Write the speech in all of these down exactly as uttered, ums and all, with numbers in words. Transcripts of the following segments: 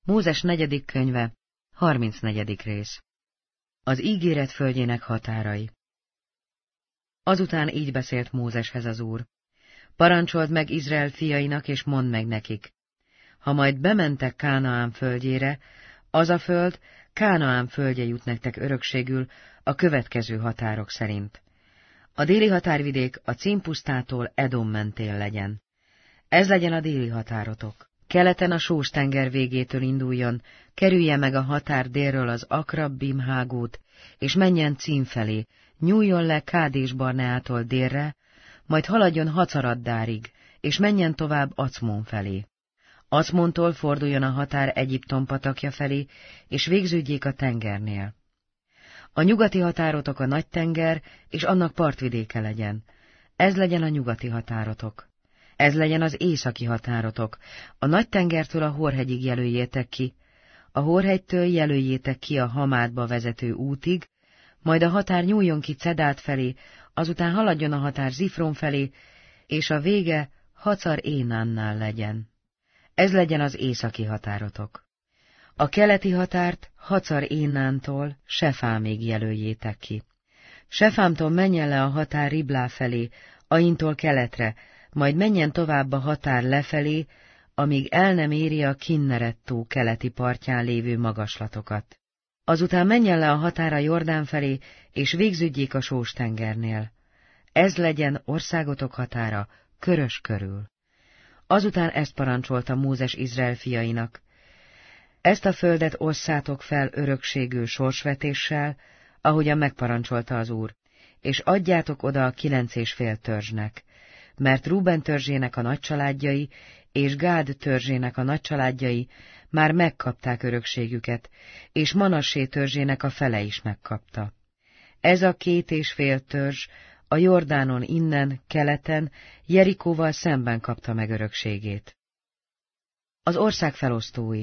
Mózes negyedik könyve, harmincnegyedik rész. Az ígéret földjének határai. Azután így beszélt Mózeshez az Úr. Parancsold meg Izrael fiainak, és mondd meg nekik. Ha majd bementek Kánaán földjére, az a föld, Kánaán földje jut nektek örökségül a következő határok szerint. A déli határvidék a Címpusztától Edom mentén legyen. Ez legyen a déli határotok. Keleten a Sós-tenger végétől induljon, kerülje meg a határ délről az Akrabbim hágót, és menjen Cím felé, nyúljon le Kádés-Barneától délre, majd haladjon Hacaraddárig, és menjen tovább Acmon felé. Acmontól forduljon a határ Egyiptom patakja felé, és végződjék a tengernél. A nyugati határotok a Nagy-tenger, és annak partvidéke legyen. Ez legyen a nyugati határotok. Ez legyen az északi határotok. A Nagy-tengertől a Hórhegyig jelöljétek ki, a Hórhegytől jelöljétek ki a Hamádba vezető útig, majd a határ nyúljon ki Cedát felé, azután haladjon a határ Zifron felé, és a vége Hacar-Énánnál legyen. Ez legyen az északi határotok. A keleti határt Hacar-Énántól Sefámig jelöljétek ki. Sefámtól menjen le a határ Riblá felé, Aintól keletre, majd menjen tovább a határ lefelé, amíg el nem éri a Kinneret-tó keleti partján lévő magaslatokat. Azután menjen le a határ a Jordán felé, és végződjék a Sós-tengernél. Ez legyen országotok határa, körös körül. Azután ezt parancsolta Mózes Izrael fiainak. Ezt a földet osszátok fel örökségül sorsvetéssel, ahogyan megparancsolta az Úr, és adjátok oda a kilenc és fél törzsnek, mert Rúben törzsének a nagycsaládjai és Gád törzsének a nagycsaládjai már megkapták örökségüket, és Manassé törzsének a fele is megkapta. Ez a két és fél törzs a Jordánon innen, keleten, Jerikóval szemben kapta meg örökségét. Az ország felosztói.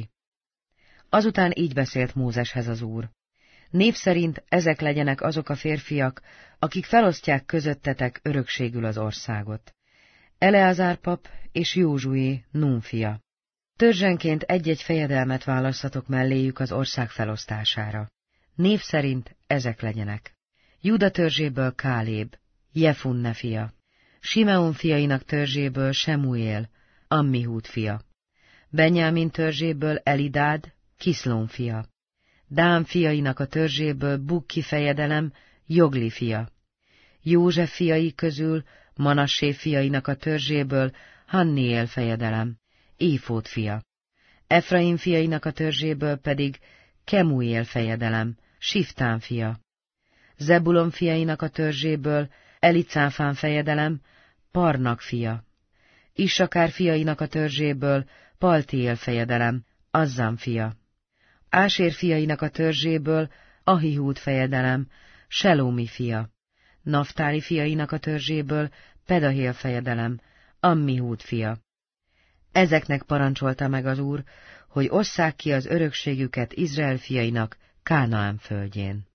Azután így beszélt Mózeshez az Úr. Név szerint ezek legyenek azok a férfiak, akik felosztják közöttetek örökségül az országot. Eleazár pap és Józsué, Nun fia. Törzsenként egy-egy fejedelmet választatok melléjük az ország felosztására. Név szerint ezek legyenek. Júda törzséből Káléb, Jefunne fia. Simeon fiainak törzséből Semuél, Ammihúd fia. Benjámin törzséből Elidád, Kiszlón fia. Dán fiainak a törzséből Bukki fejedelem, Jogli fia. József fiai közül Manassé fiainak a törzséből Hanniél fejedelem, Éfód fia. Efraim fiainak a törzséből pedig Kemuél fejedelem, Siftán fia. Zebulon fiainak a törzséből Elicáfán fejedelem, Parnak fia. Issakár fiainak a törzséből Paltiél fejedelem, Azzám fia. Ásér fiainak a törzséből Ahihúd fejedelem, Selómi fia. Naftáli fiainak a törzséből Pedahél fejedelem, Ammihúd fia. Ezeknek parancsolta meg az Úr, hogy osszák ki az örökségüket Izrael fiainak Kánaán földjén.